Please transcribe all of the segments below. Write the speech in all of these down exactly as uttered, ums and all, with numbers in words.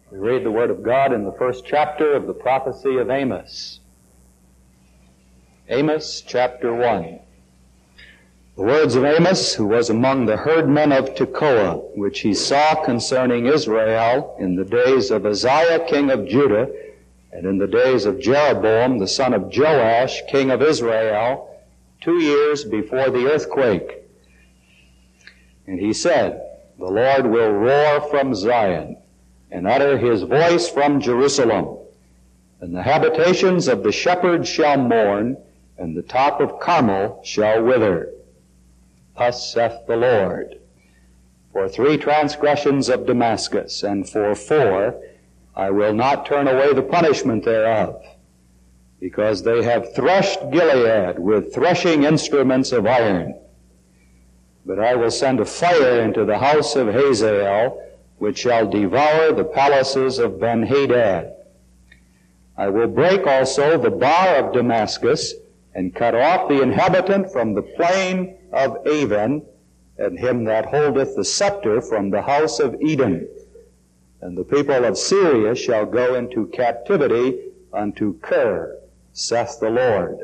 We read the Word of God in the first chapter of the prophecy of Amos. Amos chapter one. The words of Amos, who was among the herdmen of Tekoa, which he saw concerning Israel in the days of Uzziah king of Judah, and in the days of Jeroboam the son of Joash king of Israel, two years before the earthquake. And he said, The Lord will roar from Zion, and utter his voice from Jerusalem, and the habitations of the shepherds shall mourn, and the top of Carmel shall wither. Thus saith the Lord, For three transgressions of Damascus, and for four, I will not turn away the punishment thereof, because they have threshed Gilead with threshing instruments of iron. But I will send a fire into the house of Hazael, which shall devour the palaces of Ben-Hadad. I will break also the bar of Damascus, and cut off the inhabitant from the plain of Aven, and him that holdeth the scepter from the house of Edom. And the people of Syria shall go into captivity unto Kir, saith the Lord.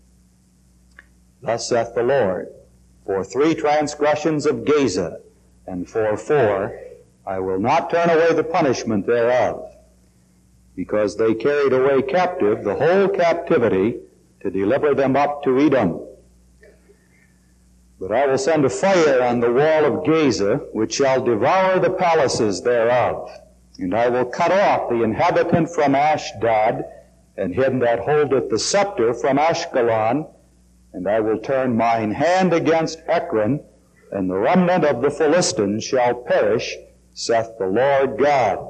Thus saith the Lord, For three transgressions of Gaza, and for four, I will not turn away the punishment thereof, because they carried away captive the whole captivity to deliver them up to Edom. But I will send a fire on the wall of Gaza, which shall devour the palaces thereof. And I will cut off the inhabitant from Ashdod, and him that holdeth the scepter from Ashkelon. And I will turn mine hand against Ekron, and the remnant of the Philistines shall perish, saith the Lord God.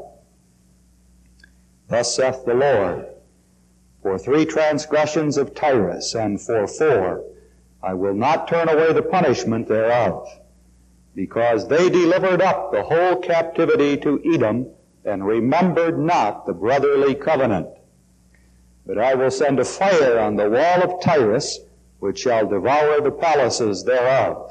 Thus saith the Lord, For three transgressions of Tyrus, and for four, I will not turn away the punishment thereof, because they delivered up the whole captivity to Edom, and remembered not the brotherly covenant. But I will send a fire on the wall of Tyrus, which shall devour the palaces thereof.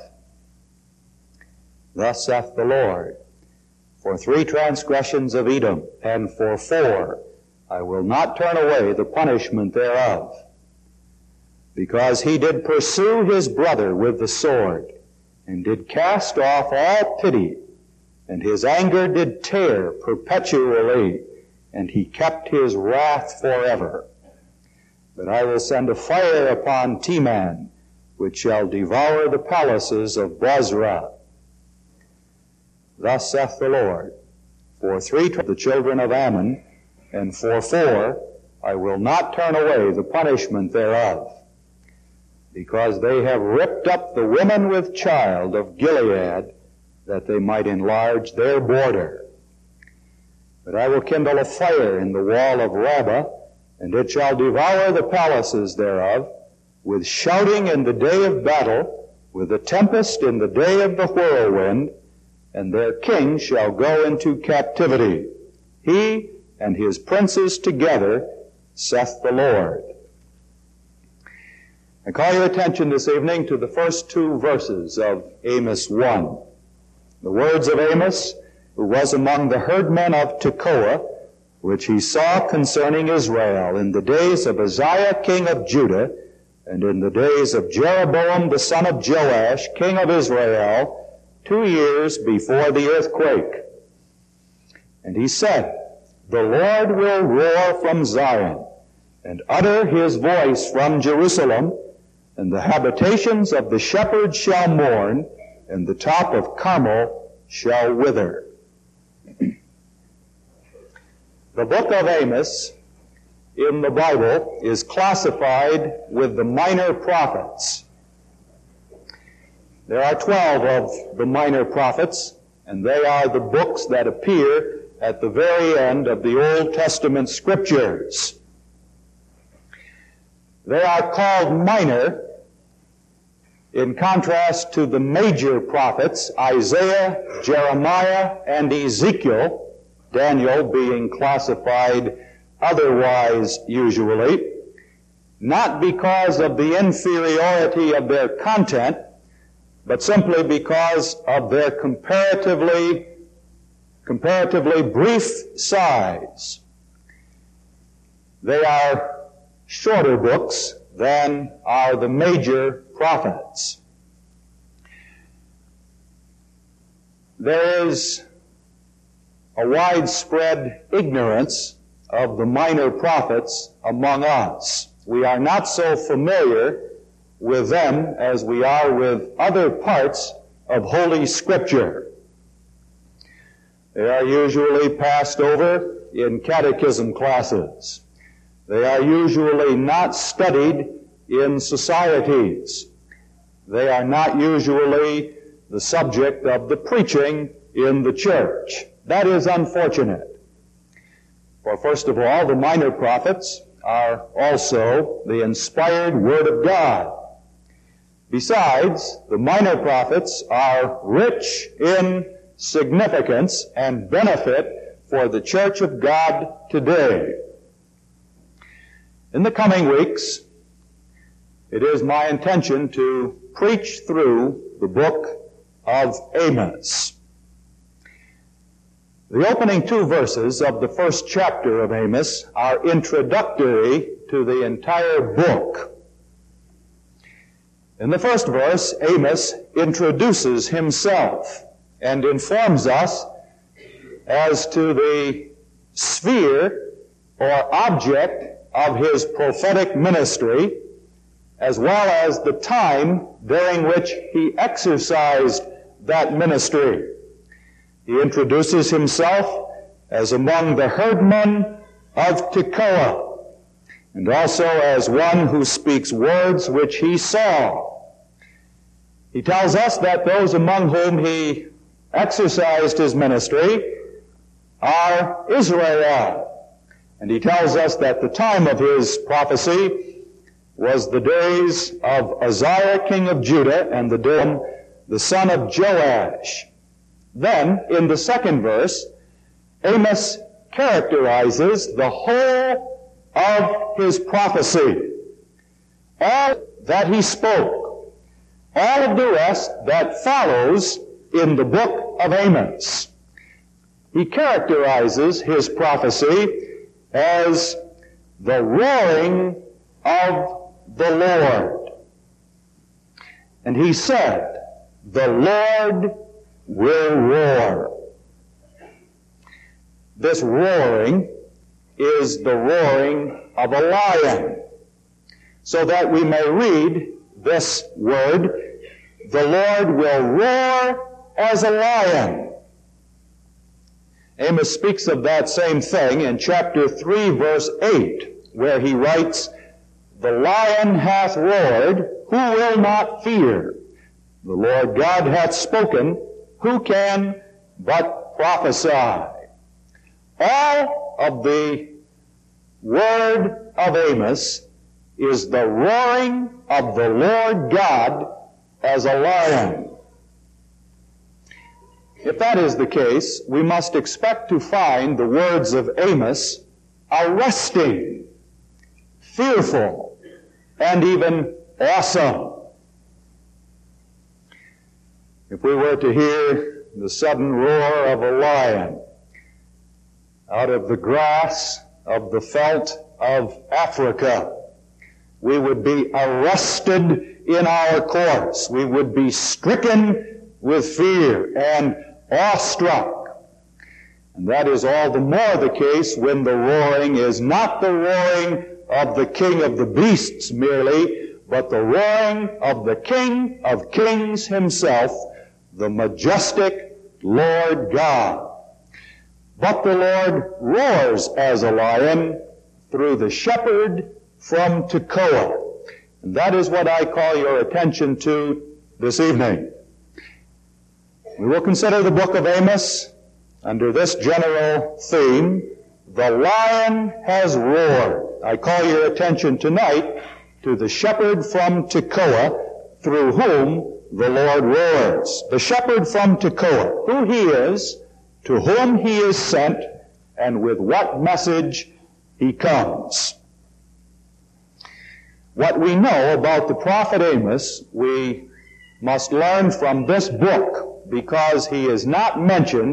Thus saith the Lord, For three transgressions of Edom, and for four, I will not turn away the punishment thereof, because he did pursue his brother with the sword, and did cast off all pity, and his anger did tear perpetually, and he kept his wrath forever. But I will send a fire upon Teman, which shall devour the palaces of Bozrah. Thus saith the Lord, For three of the children of Ammon, and for four, I will not turn away the punishment thereof, because they have ripped up the women with child of Gilead, that they might enlarge their border. But I will kindle a fire in the wall of Rabbah, and it shall devour the palaces thereof, with shouting in the day of battle, with a tempest in the day of the whirlwind, and their king shall go into captivity, he and his princes together, saith the Lord. I call your attention this evening to the first two verses of Amos one. The words of Amos, who was among the herdmen of Tekoa, which he saw concerning Israel in the days of Uzziah king of Judah, and in the days of Jeroboam the son of Joash king of Israel, two years before the earthquake. And he said, The Lord will roar from Zion, and utter his voice from Jerusalem, and the habitations of the shepherds shall mourn, and the top of Carmel shall wither. The book of Amos in the Bible is classified with the minor prophets. There are twelve of the minor prophets, and they are the books that appear at the very end of the Old Testament scriptures. They are called minor in contrast to the major prophets, Isaiah, Jeremiah, and Ezekiel, Daniel being classified otherwise usually, not because of the inferiority of their content, but simply because of their comparatively comparatively brief size. They are shorter books than are the major prophets. There is a widespread ignorance of the minor prophets among us. We are not so familiar with them as we are with other parts of Holy Scripture. They are usually passed over in catechism classes. They are usually not studied in societies. They are not usually the subject of the preaching in the church. That is unfortunate. For first of all, the minor prophets are also the inspired Word of God. Besides, the minor prophets are rich in significance and benefit for the Church of God today. In the coming weeks, it is my intention to preach through the book of Amos. The opening two verses of the first chapter of Amos are introductory to the entire book. In the first verse, Amos introduces himself and informs us as to the sphere or object of his prophetic ministry, as well as the time during which he exercised that ministry. He introduces himself as among the herdmen of Tekoa, and also as one who speaks words which he saw. He tells us that those among whom he exercised his ministry are Israel. And he tells us that the time of his prophecy was the days of Uzziah, king of Judah, and the day the son of Joash. Then, in the second verse, Amos characterizes the whole of his prophecy. All that he spoke, all of the rest that follows in the book of Amos. He characterizes his prophecy as the roaring of the Lord. And he said, "The Lord will roar." This roaring is the roaring of a lion, so that we may read this word, "The Lord will roar as a lion." Amos speaks of that same thing in chapter three, verse eight, where he writes, "The lion hath roared, who will not fear? The Lord God hath spoken, who can but prophesy?" All of the word of Amos is the roaring of the Lord God as a lion. If that is the case, we must expect to find the words of Amos arresting, fearful, and even awesome. If we were to hear the sudden roar of a lion out of the grass of the veldt of Africa, we would be arrested in our course. We would be stricken with fear and awestruck. And that is all the more the case when the roaring is not the roaring of the king of the beasts merely, but the roaring of the King of Kings himself, the majestic Lord God. But the Lord roars as a lion through the shepherd from Tekoa. And that is what I call your attention to this evening. We will consider the book of Amos under this general theme, "The lion has roared." I call your attention tonight to the shepherd from Tekoa, through whom the Lord roars. The shepherd from Tekoa, who he is, to whom he is sent, and with what message he comes. What we know about the prophet Amos, we must learn from this book, because he is not mentioned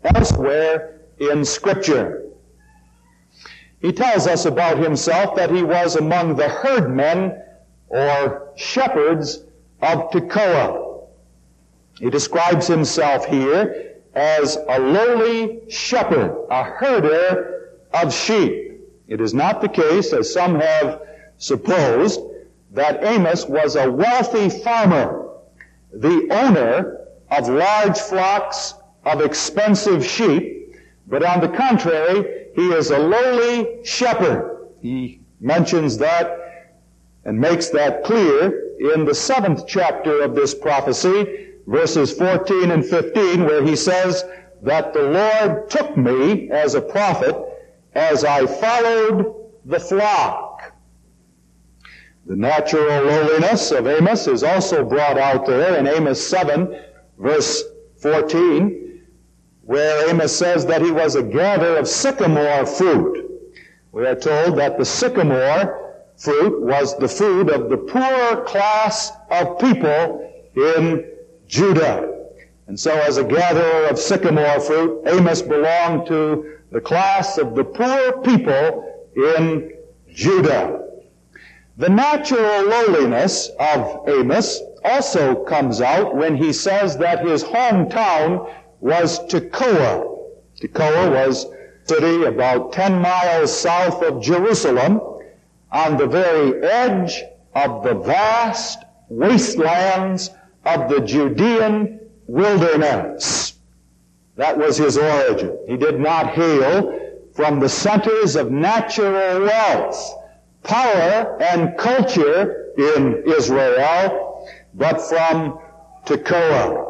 elsewhere in Scripture. He tells us about himself that he was among the herdmen or shepherds of Tekoa. He describes himself here as a lowly shepherd, a herder of sheep. It is not the case, as some have supposed, that Amos was a wealthy farmer, the owner of large flocks of expensive sheep, but on the contrary, he is a lowly shepherd. He mentions that and makes that clear in the seventh chapter of this prophecy, verses fourteen and fifteen, where he says that the Lord took me as a prophet as I followed the flock. The natural lowliness of Amos is also brought out there in Amos seven, verse fourteen, where Amos says that he was a gatherer of sycamore fruit. We are told that the sycamore fruit was the food of the poorer class of people in Judah. And so as a gatherer of sycamore fruit, Amos belonged to the class of the poor people in Judah. The natural lowliness of Amos also comes out when he says that his hometown was Tekoa. Tekoa was a city about ten miles south of Jerusalem, on the very edge of the vast wastelands of the Judean wilderness. That was his origin. He did not hail from the centers of natural wealth, power, and culture in Israel, but from Tekoa.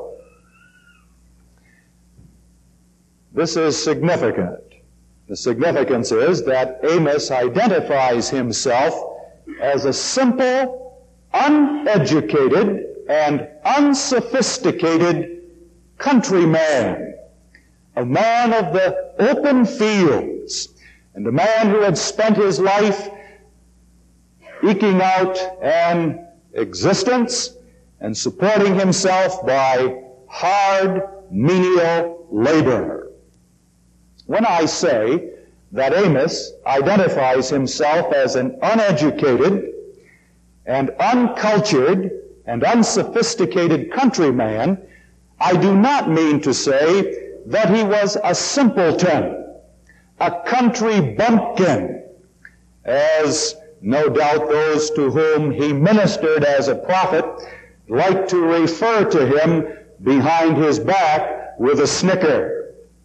This is significant. The significance is that Amos identifies himself as a simple, uneducated, and unsophisticated countryman, a man of the open fields, and a man who had spent his life eking out an existence and supporting himself by hard, menial labor. When I say that Amos identifies himself as an uneducated and uncultured and unsophisticated countryman, I do not mean to say that he was a simpleton, a country bumpkin, as no doubt those to whom he ministered as a prophet like to refer to him behind his back with a snicker.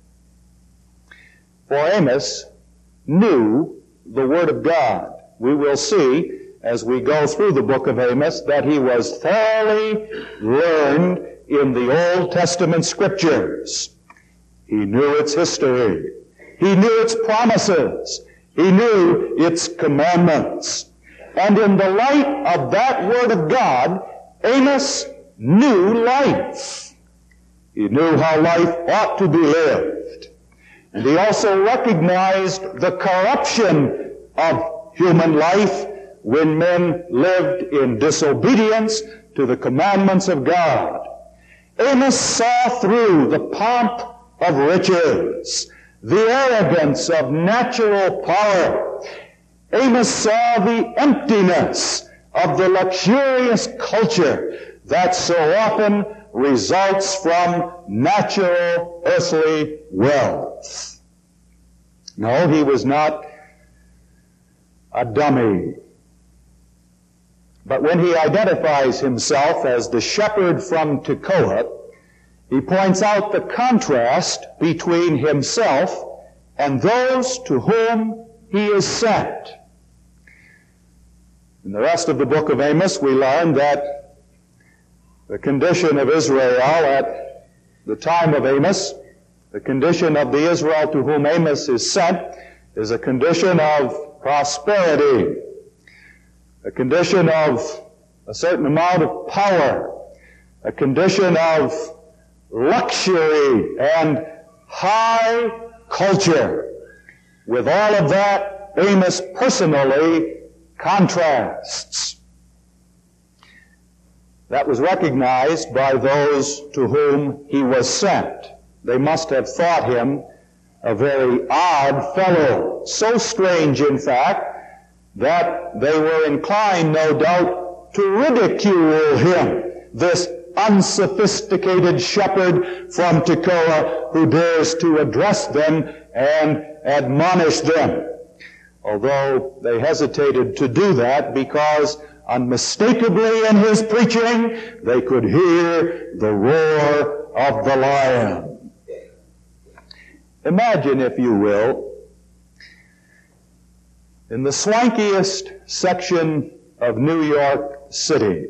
For Amos knew the Word of God. We will see as we go through the book of Amos that he was thoroughly learned in the Old Testament Scriptures. He knew its history. He knew its promises. He knew its commandments. And in the light of that Word of God, Amos knew life. He knew how life ought to be lived. And he also recognized the corruption of human life when men lived in disobedience to the commandments of God. Amos saw through the pomp of riches, the arrogance of natural power. Amos saw the emptiness of the luxurious culture that so often results from natural earthly wealth. No, he was not a dummy. But when he identifies himself as the shepherd from Tekoa, he points out the contrast between himself and those to whom he is sent. In the rest of the book of Amos, we learn that the condition of Israel at the time of Amos, the condition of the Israel to whom Amos is sent, is a condition of prosperity, a condition of a certain amount of power, a condition of luxury and high culture. With all of that, Amos personally contrasts. That was recognized by those to whom he was sent. they must have thought him a very odd fellow. So strange, in fact, that they were inclined, no doubt, to ridicule him, this unsophisticated shepherd from Tekoa who dares to address them and admonish them. Although they hesitated to do that because unmistakably in his preaching they could hear the roar of the lion. Imagine, if you will, in the swankiest section of New York City,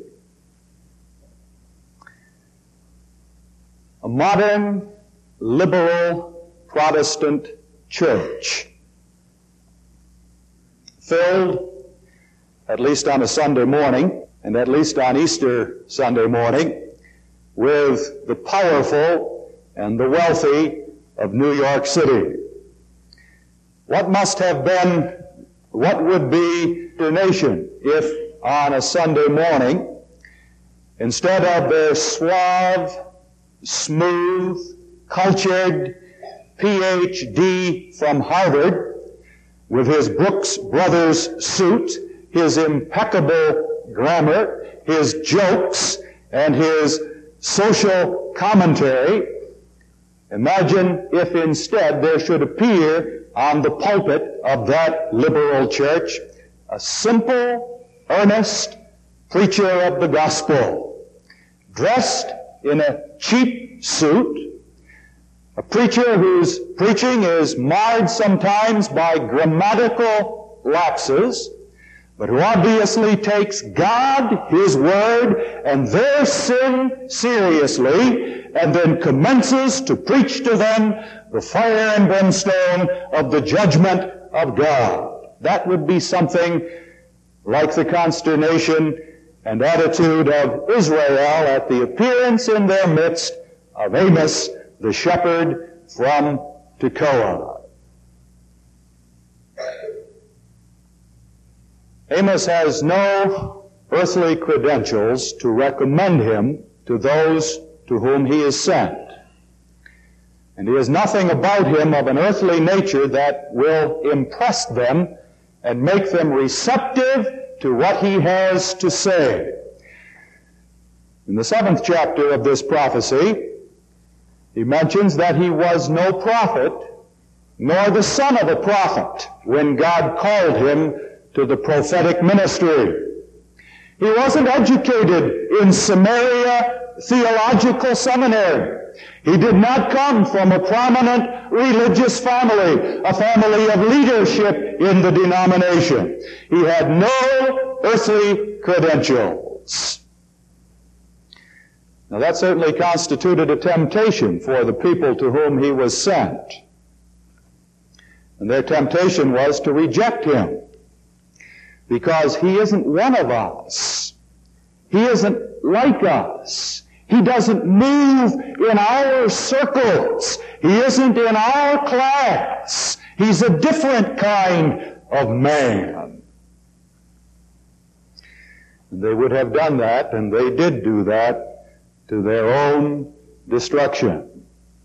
a modern, liberal, Protestant church filled, at least on a Sunday morning, and at least on Easter Sunday morning, with the powerful and the wealthy of New York City. What must have been, what would be the nation if on a Sunday morning, instead of their suave, smooth, cultured P H D from Harvard, with his Brooks Brothers suit, his impeccable grammar, his jokes, and his social commentary, imagine if instead there should appear on the pulpit of that liberal church a simple, earnest preacher of the gospel, dressed in a cheap suit, a preacher whose preaching is marred sometimes by grammatical lapses, but who obviously takes God, His Word, and their sin seriously, and then commences to preach to them the fire and brimstone of the judgment of God. That would be something like the consternation and attitude of Israel at the appearance in their midst of Amos, the shepherd from Tekoa. Amos has no earthly credentials to recommend him to those to whom he is sent. And he has nothing about him of an earthly nature that will impress them and make them receptive to what he has to say. In the seventh chapter of this prophecy, he mentions that he was no prophet, nor the son of a prophet, when God called him to the prophetic ministry. He wasn't educated in Samaria Theological Seminary. He did not come from a prominent religious family, a family of leadership in the denomination. He had no earthly credentials. Now that certainly constituted a temptation for the people to whom he was sent. And their temptation was to reject him, because he isn't one of us. He isn't like us. He doesn't move in our circles. He isn't in our class. He's a different kind of man. And they would have done that, and they did do that, to their own destruction.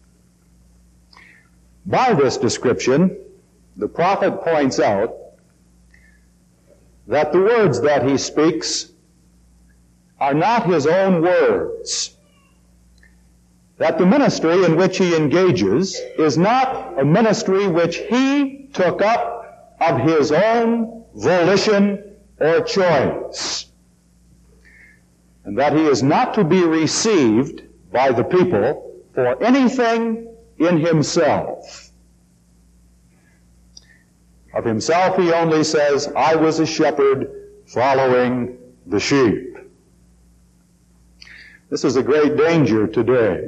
By this description, the prophet points out that the words that he speaks are not his own words. That the ministry in which he engages is not a ministry which he took up of his own volition or choice. And that he is not to be received by the people for anything in himself. Of himself he only says, I was a shepherd following the sheep. This is a great danger today.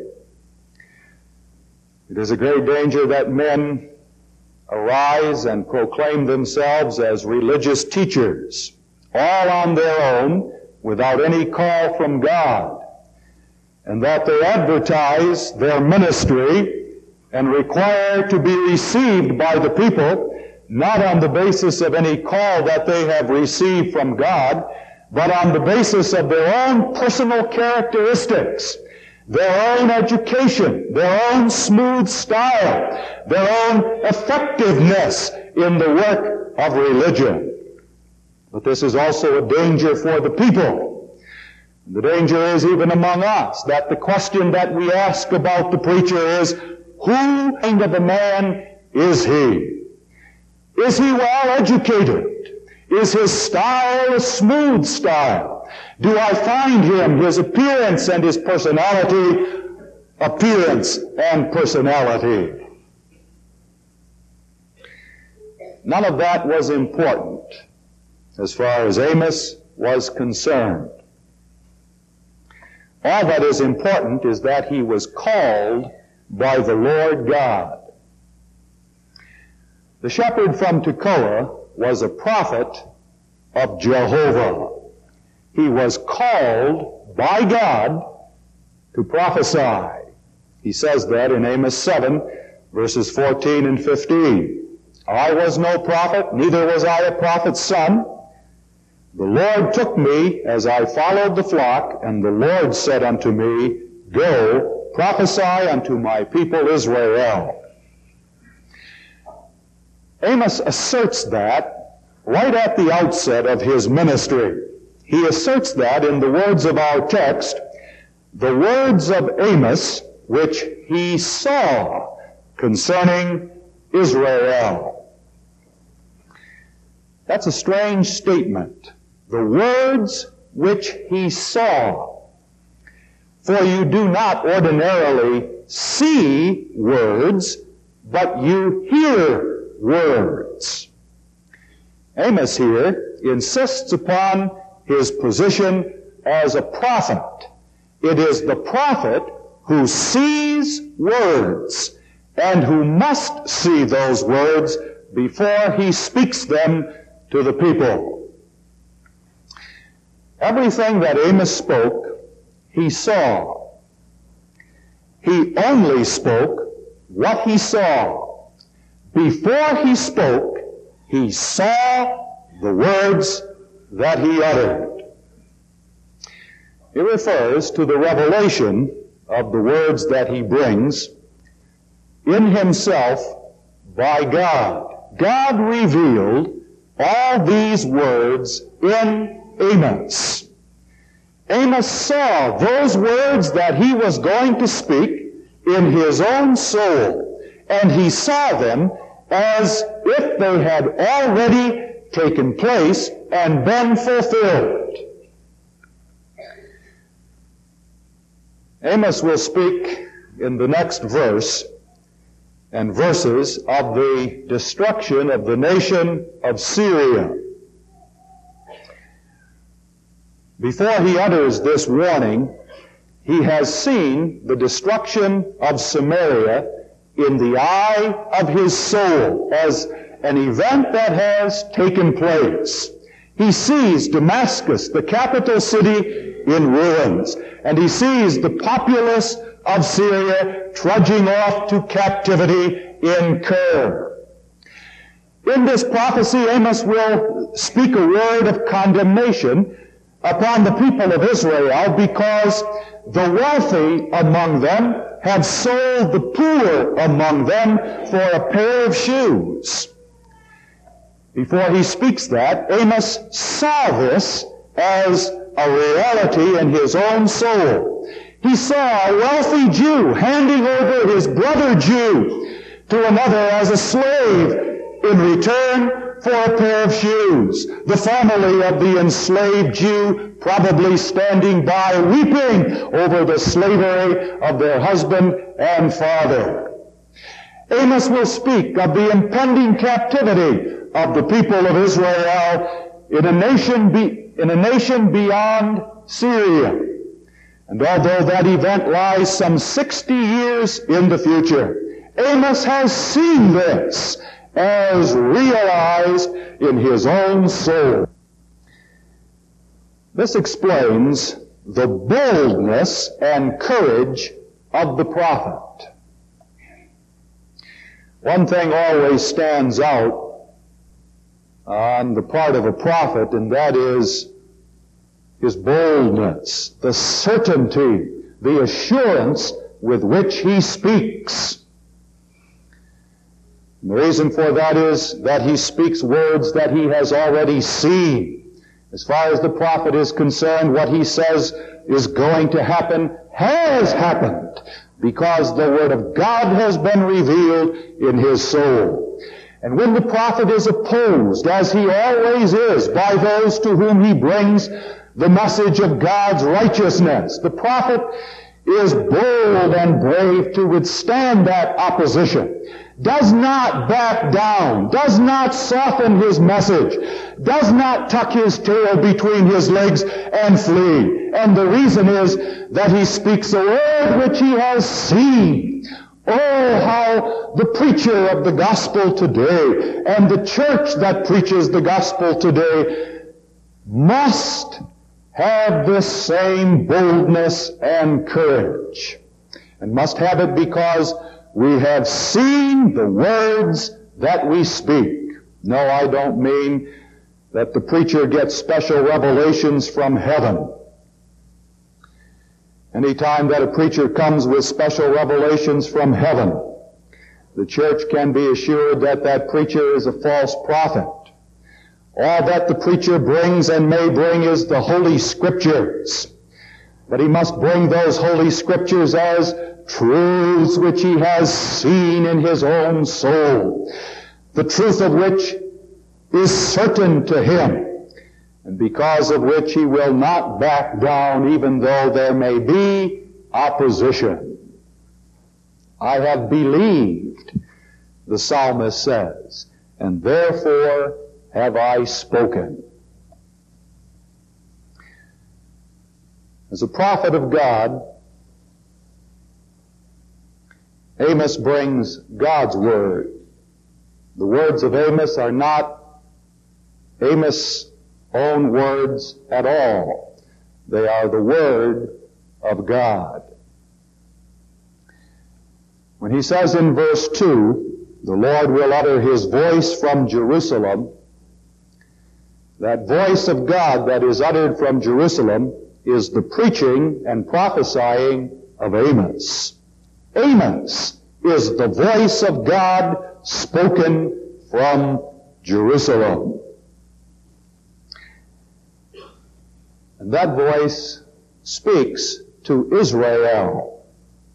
It is a great danger that men arise and proclaim themselves as religious teachers, all on their own, without any call from God, and that they advertise their ministry and require to be received by the people, not on the basis of any call that they have received from God, but on the basis of their own personal characteristics. their own education, their own smooth style, their own effectiveness in the work of religion. But this is also a danger for the people. The danger is even among us, that the question that we ask about the preacher is, who kind of a man is he? Is he well educated? Is his style a smooth style? Do I find him, his appearance and his personality, appearance and personality? None of that was important as far as Amos was concerned. All that is important is that he was called by the Lord God. The shepherd from Tekoa was a prophet of Jehovah. He was called by God to prophesy. He says that in Amos seven, verses fourteen and fifteen. I was no prophet, neither was I a prophet's son. The Lord took me as I followed the flock, and the Lord said unto me, Go, prophesy unto my people Israel. Amos asserts that right at the outset of his ministry. He asserts that in the words of our text, the words of Amos which he saw concerning Israel. That's a strange statement. The words which he saw. For you do not ordinarily see words, but you hear words. Amos here insists upon his position as a prophet. It is the prophet who sees words and who must see those words before he speaks them to the people. Everything that Amos spoke, he saw. He only spoke what he saw. Before he spoke, he saw the words that he uttered. It refers to the revelation of the words that he brings in himself by God. God revealed all these words in Amos. Amos saw those words that he was going to speak in his own soul, and he saw them as if they had already taken place and been fulfilled. Amos will speak in the next verse and verses of the destruction of the nation of Syria. Before he utters this warning, he has seen the destruction of Samaria in the eye of his soul as an event that has taken place. He sees Damascus, the capital city, in ruins, and he sees the populace of Syria trudging off to captivity in Kir. In this prophecy, Amos will speak a word of condemnation upon the people of Israel because the wealthy among them have sold the poor among them for a pair of shoes. Before he speaks that, Amos saw this as a reality in his own soul. He saw a wealthy Jew handing over his brother Jew to another as a slave in return for a pair of shoes. The family of the enslaved Jew probably standing by weeping over the slavery of their husband and father. Amos will speak of the impending captivity of the people of Israel in a nation be, in a nation beyond Syria. And although that event lies some sixty years in the future, Amos has seen this as realized in his own soul. This explains the boldness and courage of the prophet. One thing always stands out on the part of a prophet, and that is his boldness, the certainty the assurance with which he speaks. And the reason for that is that he speaks words that he has already seen. As far as the prophet is concerned, what he says is going to happen has happened, because the Word of God has been revealed in his soul. And when the prophet is opposed, as he always is, by those to whom he brings the message of God's righteousness, the prophet is bold and brave to withstand that opposition, does not back down, does not soften his message, does not tuck his tail between his legs and flee. And the reason is that he speaks a word which he has seen. Oh, how the preacher of the gospel today and the church that preaches the gospel today must have this same boldness and courage. And must have it because we have seen the words that we speak. No, I don't mean that the preacher gets special revelations from heaven. Anytime that a preacher comes with special revelations from heaven, the church can be assured that that preacher is a false prophet. All that the preacher brings and may bring is the Holy Scriptures. But he must bring those Holy Scriptures as truths which he has seen in his own soul, the truth of which is certain to him, and because of which he will not back down even though there may be opposition. I have believed, the psalmist says, and therefore have I spoken. As a prophet of God, Amos brings God's word. The words of Amos are not Amos' own words at all. They are the word of God. When he says in verse two, the Lord will utter his voice from Jerusalem, that voice of God that is uttered from Jerusalem is the preaching and prophesying of Amos. Amos is the voice of God spoken from Jerusalem. And that voice speaks to Israel.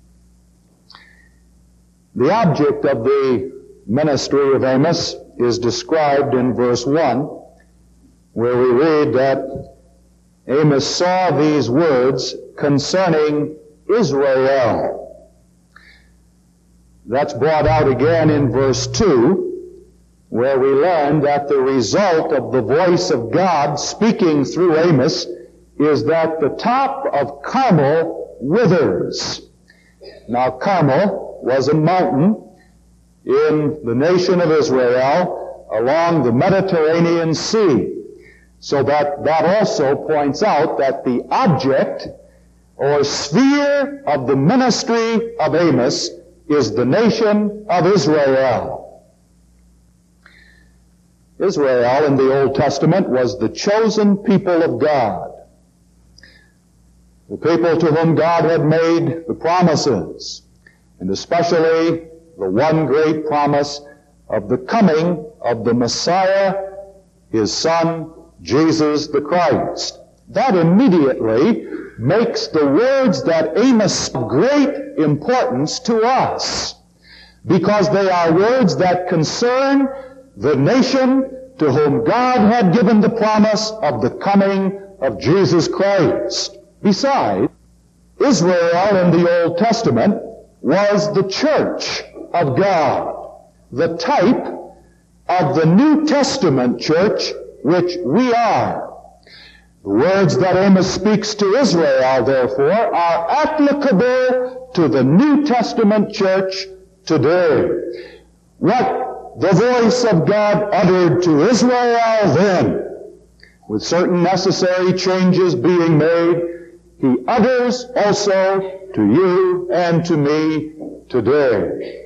The object of the ministry of Amos is described in verse one, where we read that Amos saw these words concerning Israel. That's brought out again in verse two, where we learn that the result of the voice of God speaking through Amos is that the top of Carmel withers. Now, Carmel was a mountain in the nation of Israel along the Mediterranean Sea. So that that also points out that the object or sphere of the ministry of Amos is the nation of Israel. Israel in the Old Testament was the chosen people of God, the people to whom God had made the promises, and especially the one great promise of the coming of the Messiah, his Son, Jesus the Christ. That immediately makes the words that Amos of great importance to us, because they are words that concern the nation to whom God had given the promise of the coming of Jesus Christ. Besides, Israel in the Old Testament was the church of God, the type of the New Testament church which we are. The words that Amos speaks to Israel, therefore, are applicable to the New Testament church today. What the voice of God uttered to Israel then, with certain necessary changes being made, he utters also to you and to me today.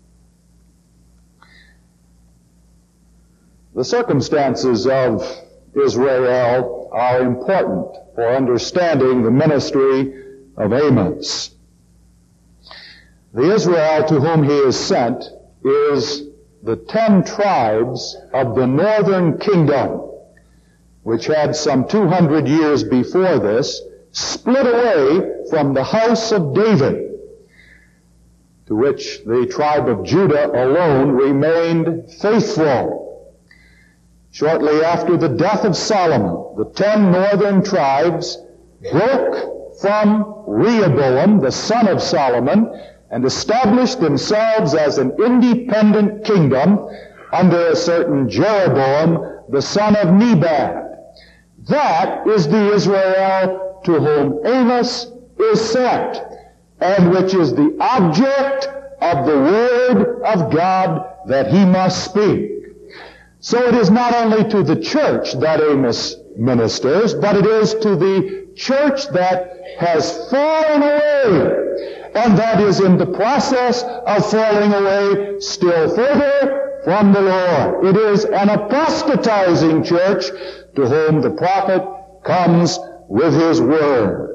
The circumstances of Israel are important for understanding the ministry of Amos. The Israel to whom he is sent is the ten tribes of the northern kingdom, which had some two hundred years before this split away from the house of David, to which the tribe of Judah alone remained faithful. Shortly after the death of Solomon, the ten northern tribes broke from Rehoboam, the son of Solomon, and established themselves as an independent kingdom under a certain Jeroboam, the son of Nebat. That is the Israel to whom Amos is sent, and which is the object of the Word of God that he must speak. So it is not only to the church that Amos ministers, but it is to the church that has fallen away, and that is in the process of falling away still further from the Lord. It is an apostatizing church to whom the prophet comes with his word.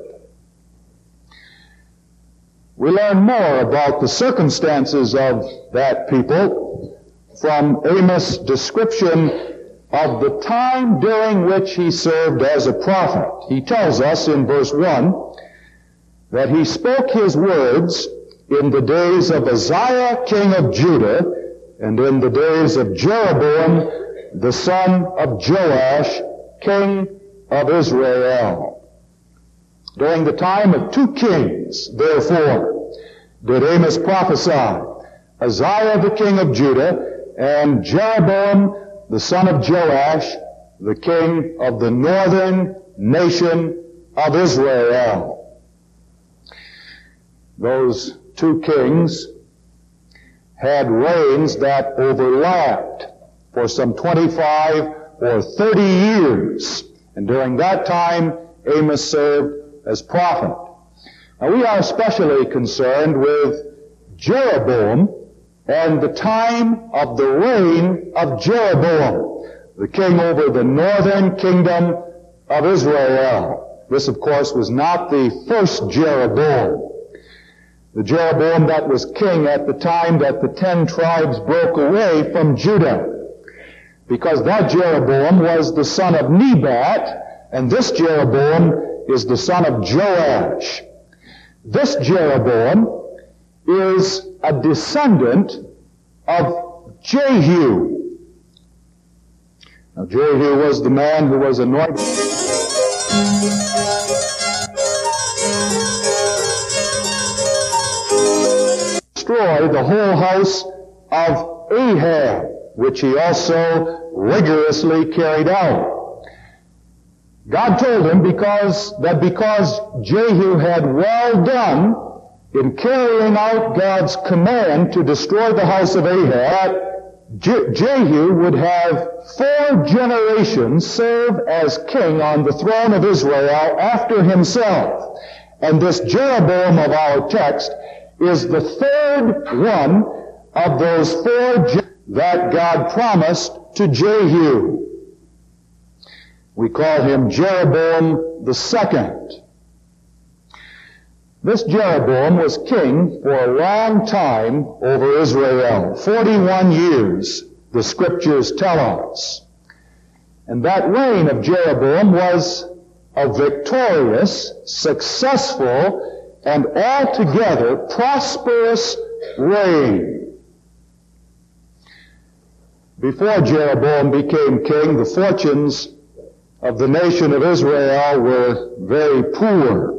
We learn more about the circumstances of that people from Amos' description of the time during which he served as a prophet. He tells us in verse one that he spoke his words in the days of Uzziah, king of Judah, and in the days of Jeroboam, the son of Joash, king of Israel. During the time of two kings, therefore, did Amos prophesy, Uzziah the king of Judah, and Jeroboam the son of Joash, the king of the northern nation of Israel. Those two kings had reigns that overlapped for some twenty-five or thirty years. And during that time, Amos served as prophet. Now we are especially concerned with Jeroboam and the time of the reign of Jeroboam, the king over the northern kingdom of Israel. This, of course, was not the first Jeroboam. The Jeroboam that was king at the time that the ten tribes broke away from Judah. Because that Jeroboam was the son of Nebat, and this Jeroboam is the son of Joash. This Jeroboam is a descendant of Jehu. Now, Jehu was the man who was anointed. Destroy the whole house of Ahab, which he also rigorously carried out. God told him because that because Jehu had well done in carrying out God's command to destroy the house of Ahab, Je- Jehu would have four generations serve as king on the throne of Israel after himself. And this Jeroboam of our text is the third one of those four ge- that God promised to Jehu. We call him Jeroboam the second. This Jeroboam was king for a long time over Israel, forty-one years, the scriptures tell us. And that reign of Jeroboam was a victorious, successful, and altogether prosperous reign. Before Jeroboam became king, the fortunes of the nation of Israel were very poor.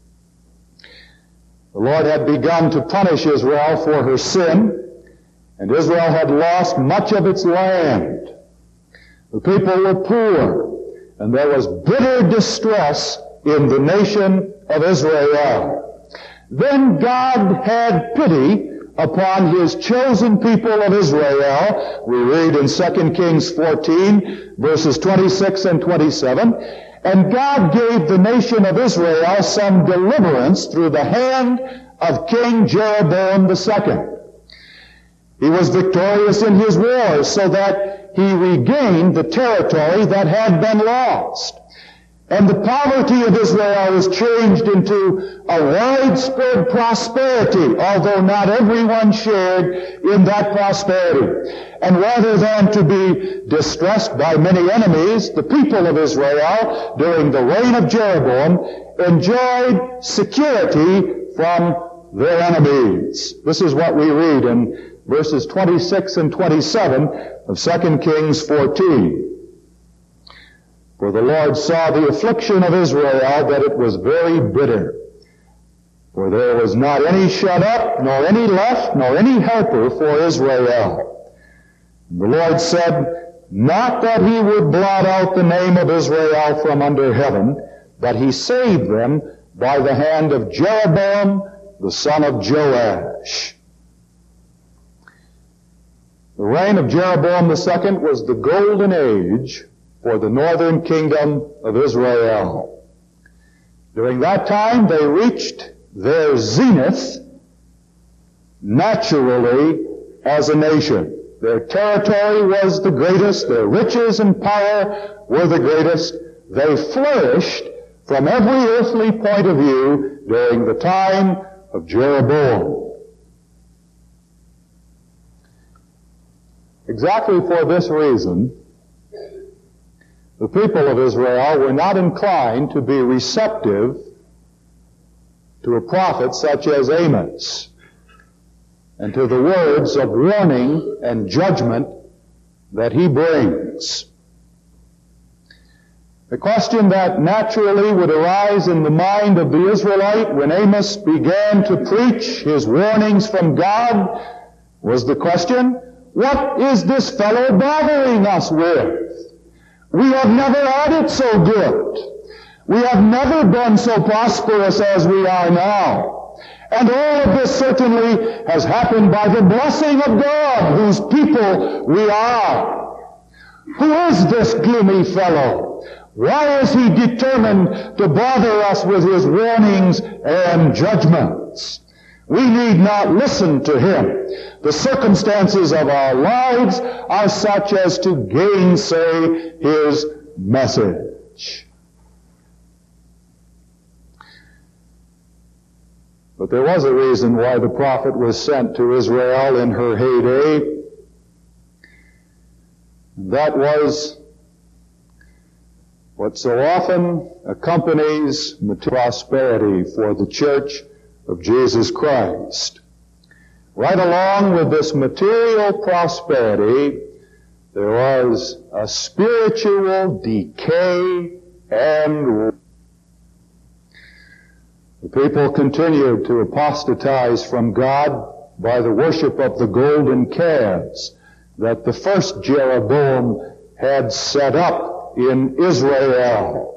The Lord had begun to punish Israel for her sin, and Israel had lost much of its land. The people were poor, and there was bitter distress in the nation of Israel. Then God had pity upon his chosen people of Israel. We read in Second Kings fourteen, verses twenty-six and twenty-seven, and God gave the nation of Israel some deliverance through the hand of King Jeroboam the second. He was victorious in his wars so that he regained the territory that had been lost. And the poverty of Israel is changed into a widespread prosperity, although not everyone shared in that prosperity. And rather than to be distressed by many enemies, the people of Israel, during the reign of Jeroboam, enjoyed security from their enemies. This is what we read in verses twenty-six and twenty-seven of Second Kings fourteen. For the Lord saw the affliction of Israel, that it was very bitter. For there was not any shut up, nor any left, nor any helper for Israel. And the Lord said, not that he would blot out the name of Israel from under heaven, but he saved them by the hand of Jeroboam, the son of Joash. The reign of Jeroboam the second was the golden age for the northern kingdom of Israel. During that time, they reached their zenith naturally as a nation. Their territory was the greatest. Their riches and power were the greatest. They flourished from every earthly point of view during the time of Jeroboam. Exactly for this reason, the people of Israel were not inclined to be receptive to a prophet such as Amos and to the words of warning and judgment that he brings. The question that naturally would arise in the mind of the Israelite when Amos began to preach his warnings from God was the question, what is this fellow bothering us with? We have never had it so good. We have never been so prosperous as we are now. And all of this certainly has happened by the blessing of God, whose people we are. Who is this gloomy fellow? Why is he determined to bother us with his warnings and judgments? We need not listen to him. The circumstances of our lives are such as to gainsay his message. But there was a reason why the prophet was sent to Israel in her heyday. That was what so often accompanies material prosperity for the church of Jesus Christ. Right along with this material prosperity, there was a spiritual decay and the people continued to apostatize from God by the worship of the golden calves that the first Jeroboam had set up in Israel.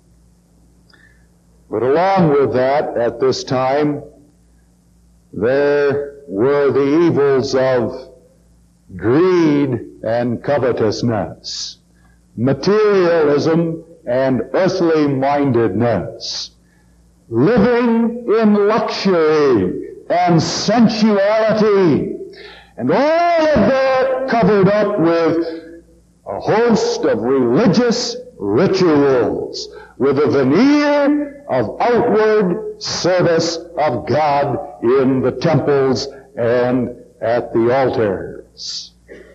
But along with that, at this time, there were the evils of greed and covetousness, materialism and earthly mindedness, living in luxury and sensuality, and all of that covered up with a host of religious rituals with a veneer of outward service of God in the temples and at the altars.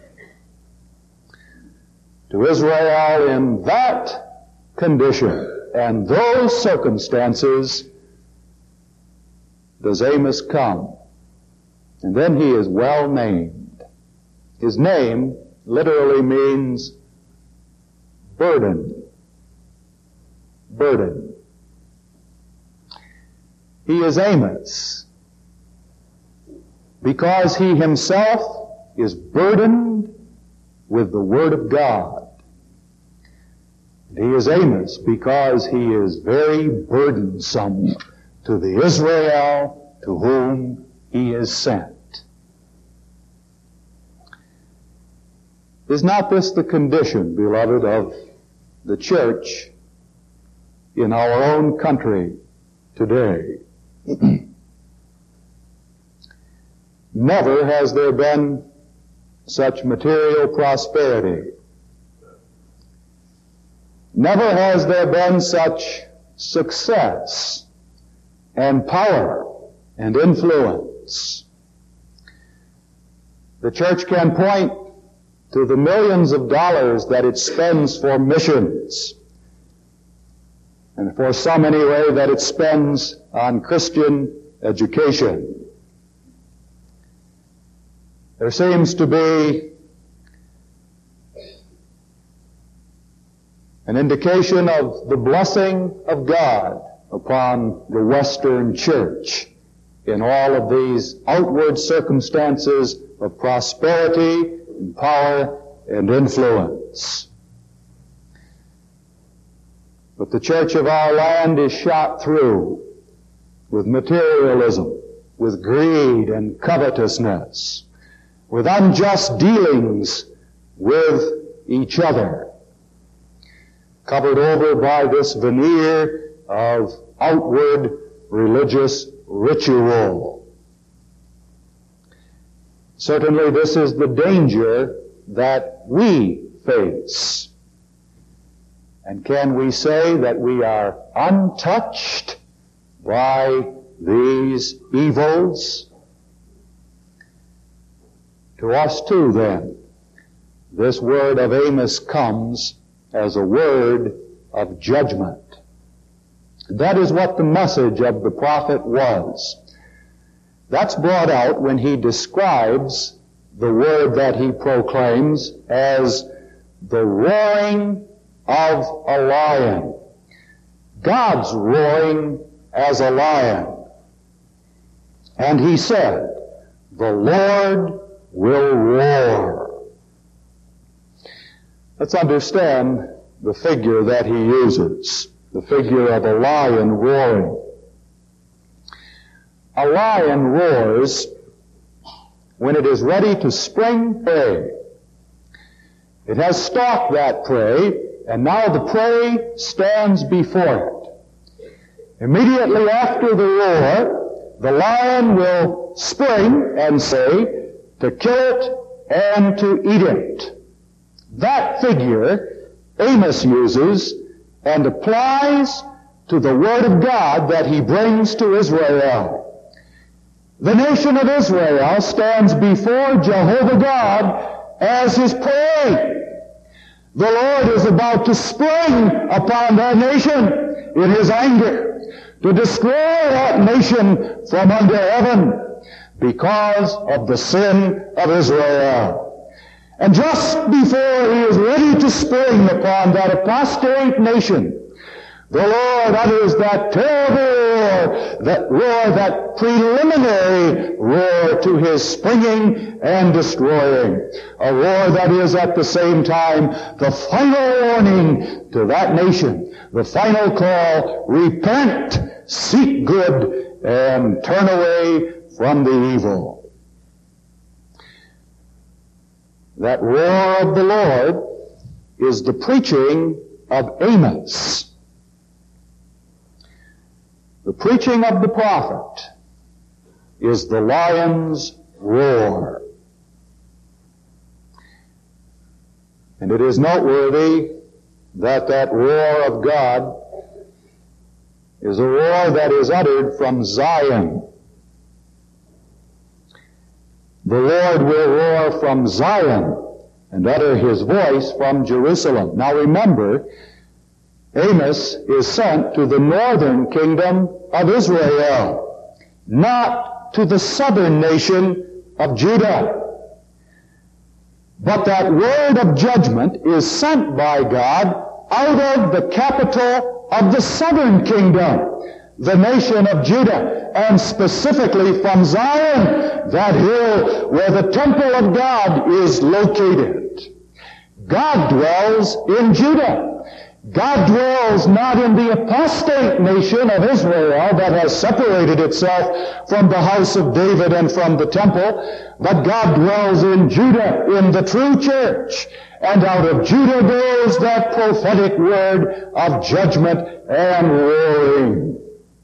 To Israel in that condition and those circumstances does Amos come. And then he is well named. His name literally means burden. Burden. He is Amos because he himself is burdened with the Word of God. And he is Amos because he is very burdensome to the Israel to whom he is sent. Is not this the condition, beloved, of the church in our own country today? Never has there been such material prosperity. Never has there been such success and power and influence. The church can point to the millions of dollars that it spends for missions, and for some anyway that it spends on Christian education. There seems to be an indication of the blessing of God upon the Western church in all of these outward circumstances of prosperity and power and influence. But the church of our land is shot through with materialism, with greed and covetousness, with unjust dealings with each other, covered over by this veneer of outward religious ritual. Certainly this is the danger that we face. And can we say that we are untouched by these evils? To us too, then, this word of Amos comes as a word of judgment. That is what the message of the prophet was. That's brought out when he describes the word that he proclaims as the roaring of a lion. God's roaring as a lion. And he said, the Lord will roar. Let's understand the figure that he uses, the figure of a lion roaring. A lion roars when it is ready to spring prey. It has stalked that prey, and now the prey stands before it. Immediately after the roar, the lion will spring and say, to kill it and to eat it. That figure Amos uses and applies to the Word of God that he brings to Israel. The nation of Israel stands before Jehovah God as his prey. The Lord is about to spring upon that nation in his anger, to destroy that nation from under heaven because of the sin of Israel. And just before he is ready to spring upon that apostate nation, the Lord utters that terrible roar, that roar, that preliminary roar to his springing and destroying. A roar that is at the same time the final warning to that nation, the final call, repent, seek good, and turn away from the evil. That roar of the Lord is the preaching of Amos. The preaching of the prophet is the lion's roar. And it is noteworthy that that roar of God is a roar that is uttered from Zion. The Lord will roar from Zion and utter his voice from Jerusalem. Now remember, Amos is sent to the northern kingdom of Israel, not to the southern nation of Judah. But that word of judgment is sent by God out of the capital of the southern kingdom, the nation of Judah, and specifically from Zion, that hill where the temple of God is located. God dwells in Judah. God dwells not in the apostate nation of Israel that has separated itself from the house of David and from the temple, but God dwells in Judah, in the true church. And out of Judah goes that prophetic word of judgment and roaring.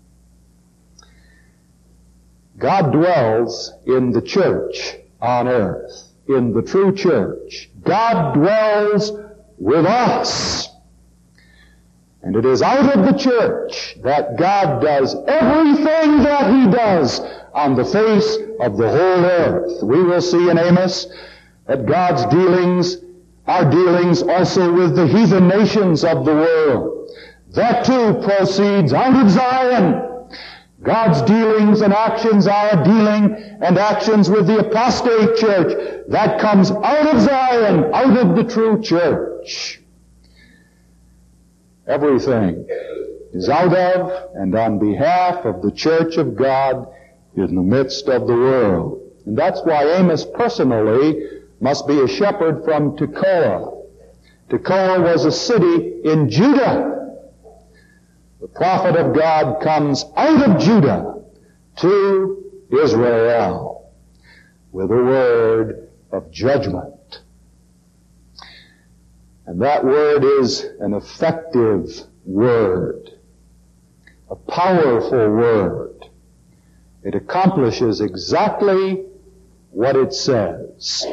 God dwells in the church on earth, in the true church. God dwells with us. And it is out of the church that God does everything that He does on the face of the whole earth. We will see in Amos that God's dealings are dealings also with the heathen nations of the world. That too proceeds out of Zion. God's dealings and actions are dealing and actions with the apostate church. That comes out of Zion, out of the true church. Everything is out of and on behalf of the church of God in the midst of the world. And that's why Amos personally must be a shepherd from Tekoa. Tekoa was a city in Judah. The prophet of God comes out of Judah to Israel with a word of judgment. And that word is an effective word, a powerful word. It accomplishes exactly what it says.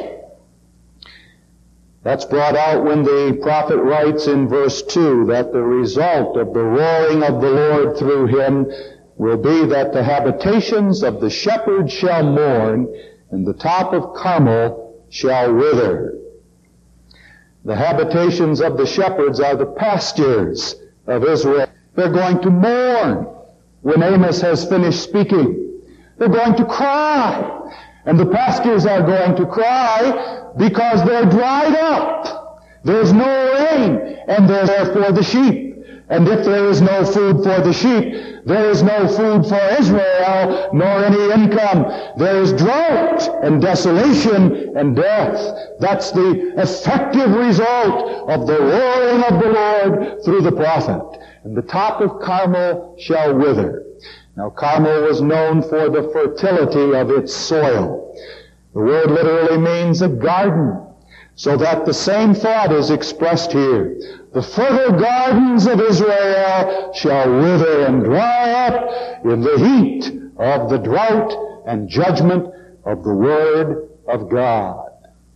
That's brought out when the prophet writes in verse two that the result of the roaring of the Lord through him will be that the habitations of the shepherd shall mourn, and the top of Carmel shall wither. The habitations of the shepherds are the pastures of Israel. They're going to mourn when Amos has finished speaking. They're going to cry. And the pastures are going to cry because they're dried up. There's no rain, and therefore the sheep. And if there is no food for the sheep, there is no food for Israel, nor any income. There is drought and desolation and death. That's the effective result of the roaring of the Lord through the prophet. And the top of Carmel shall wither. Now, Carmel was known for the fertility of its soil. The word literally means a garden, so that the same thought is expressed here. The fertile gardens of Israel shall wither and dry up in the heat of the drought and judgment of the Word of God.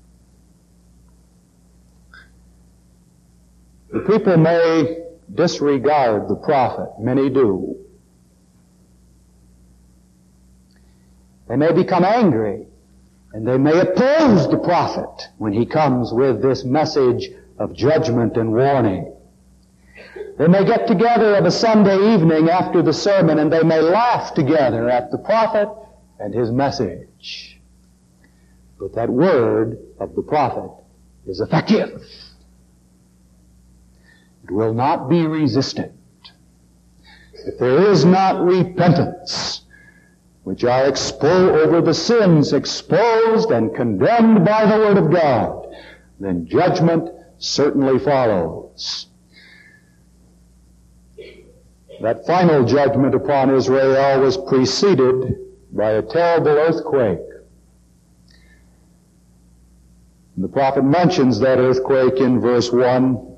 The people may disregard the prophet. Many do. They may become angry, and they may oppose the prophet when he comes with this message of judgment and warning. They may get together of a Sunday evening after the sermon, and they may laugh together at the prophet and his message. But that word of the prophet is effective. It will not be resisted. If there is not repentance, which are exposed over the sins exposed and condemned by the Word of God, then judgment certainly follows. That final judgment upon Israel was preceded by a terrible earthquake. And the prophet mentions that earthquake in verse one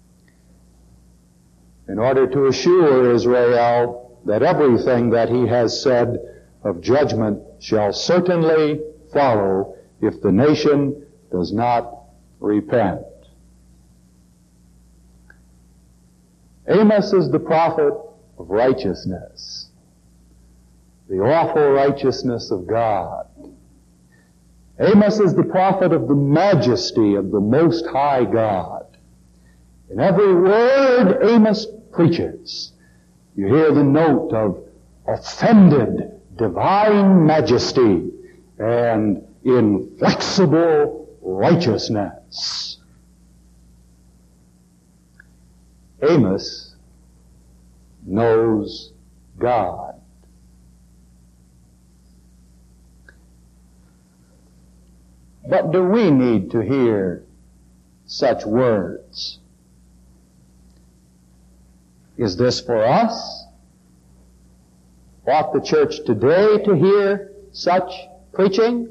in order to assure Israel that everything that he has said of judgment shall certainly follow if the nation does not repent. Amos is the prophet of righteousness, the awful righteousness of God. Amos is the prophet of the majesty of the Most High God. In every word Amos preaches, you hear the note of offended divine majesty and inflexible righteousness. Amos knows God. But do we need to hear such words? Is this for us? Ought the church today to hear such preaching?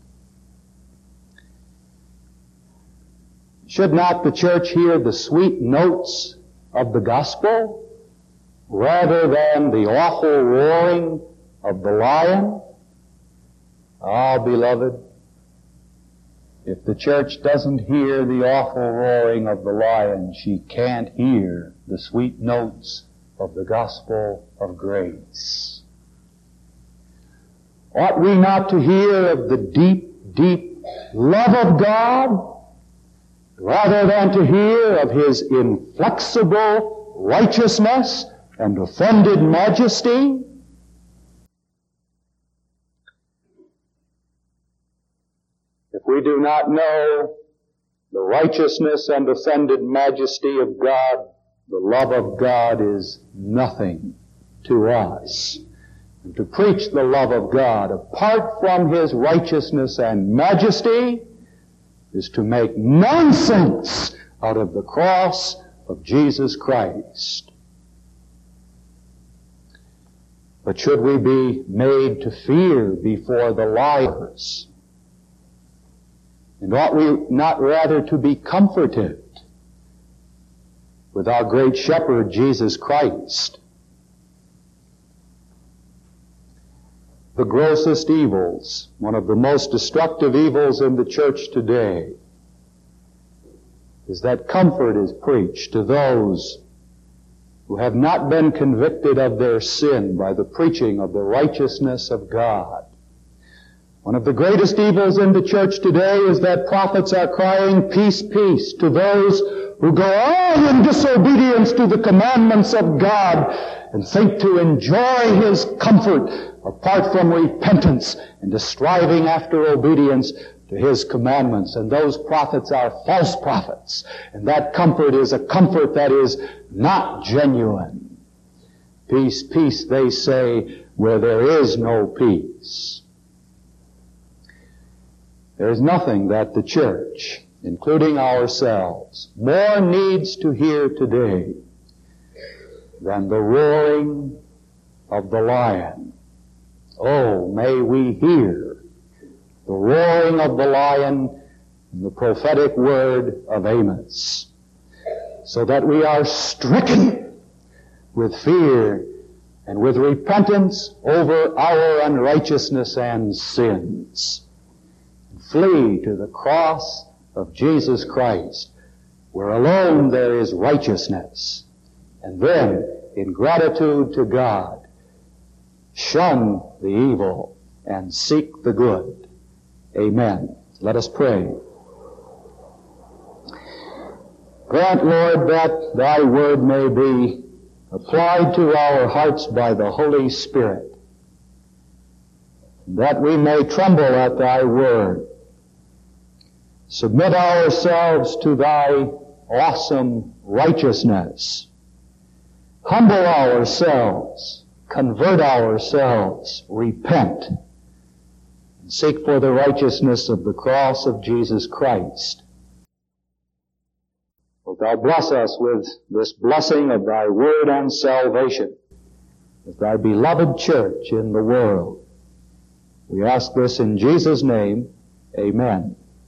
Should not the church hear the sweet notes of the gospel rather than the awful roaring of the lion? Ah, beloved, If the church doesn't hear the awful roaring of the lion, she can't hear the sweet notes of the gospel of grace. Ought we not to hear of the deep, deep love of God, rather than to hear of His inflexible righteousness and offended majesty? If we do not know the righteousness and offended majesty of God, the love of God is nothing to us. And to preach the love of God apart from His righteousness and majesty is to make nonsense out of the cross of Jesus Christ. But should we be made to fear before the liars? And ought we not rather to be comforted with our great shepherd, Jesus Christ? The grossest evils, one of the most destructive evils in the church today, is that comfort is preached to those who have not been convicted of their sin by the preaching of the righteousness of God. One of the greatest evils in the church today is that prophets are crying, peace, peace, to those who go on in disobedience to the commandments of God and think to enjoy His comfort apart from repentance and to striving after obedience to His commandments. And those prophets are false prophets. And that comfort is a comfort that is not genuine. Peace, peace, they say, where there is no peace. There is nothing that the church, including ourselves, more needs to hear today than the roaring of the lion. Oh, may we hear the roaring of the lion in the prophetic word of Amos, so that we are stricken with fear and with repentance over our unrighteousness and sins. Flee to the cross of Jesus Christ, where alone there is righteousness. And then, in gratitude to God, shun the evil and seek the good. Amen. Let us pray. Grant, Lord, that Thy word may be applied to our hearts by the Holy Spirit, that we may tremble at Thy word, submit ourselves to Thy awesome righteousness, humble ourselves, convert ourselves, repent, and seek for the righteousness of the cross of Jesus Christ. Wilt Thou bless us with this blessing of Thy word and salvation, with Thy beloved church in the world. We ask this in Jesus' name. Amen.